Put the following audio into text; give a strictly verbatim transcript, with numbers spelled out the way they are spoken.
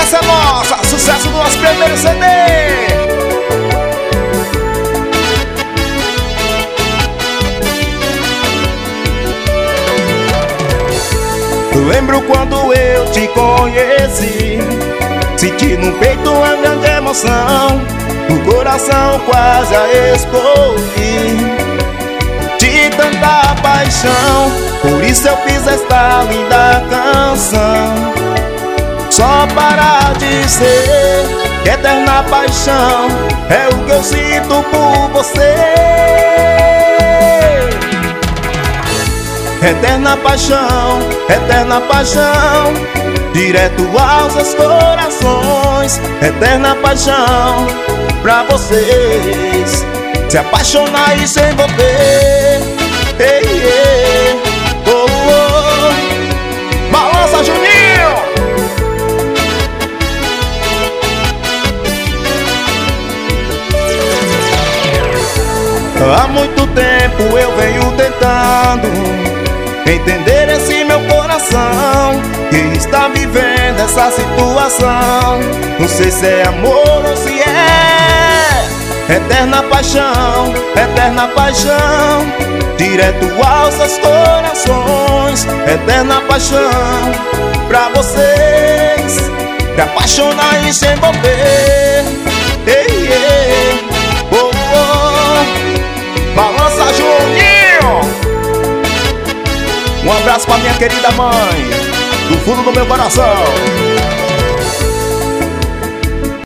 essa é nossa, sucesso do nosso primeiro C D. Lembro quando eu te conheci, senti no peito uma grande emoção, no coração quase a explodir, de tanta paixão. Por isso eu fiz esta linda canção, só para dizer que eterna paixão é o que eu sinto por você. Eterna paixão, eterna paixão, direto aos seus corações. Eterna paixão pra vocês se apaixonar e se envolver. Ei, ei, oh, oh. Balança, Juninho! Há muito tempo eu venho tentando entender esse meu coração que está vivendo essa situação. Não sei se é amor ou se é eterna paixão, eterna paixão, direto aos seus corações. Eterna paixão pra vocês se apaixonar e se envolver. Ei, ei, oh, oh. Balança, Juninho! Um abraço pra minha querida mãe, do fundo do meu coração.